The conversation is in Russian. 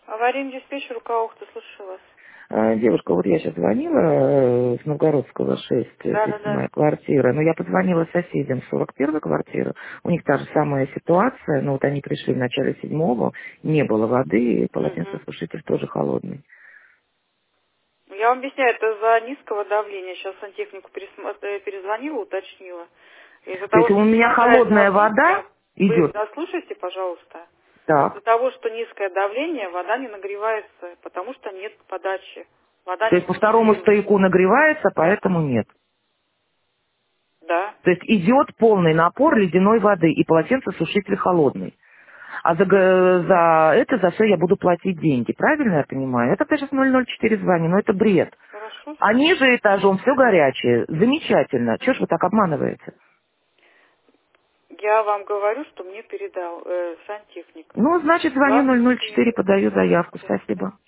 Аварийный диспетчер Ухты, слушаю вас. Девушка, вот я сейчас звонила с Новгородского 6, то есть Да. моя квартира, но я позвонила соседям с 41-й квартиры, у них та же самая ситуация, но вот они пришли в начале 7-го, не было воды, и Угу. полотенцесушитель тоже холодный. Я вам объясняю, это из-за низкого давления. Сейчас сантехнику перезвонила, уточнила. Из-за То того, есть у что меня низкое холодная давление, вода вы идет, дослушайте, пожалуйста. Из-за так, того, что низкое давление, вода не нагревается, потому что нет подачи. Вода то не есть по второму циркулирует. стояку нагревается, поэтому нет. Да. То есть идет полный напор ледяной воды, и полотенцесушитель холодный. А за все я буду платить деньги. Правильно я понимаю? Это даже с 004 звони, но это бред. Хорошо. А ниже этажом все горячее. Замечательно. Чего ж вы так обманываете? Я вам говорю, что мне передал сантехник. Ну, значит, звоню Вам 004, подаю заявку. да. Спасибо.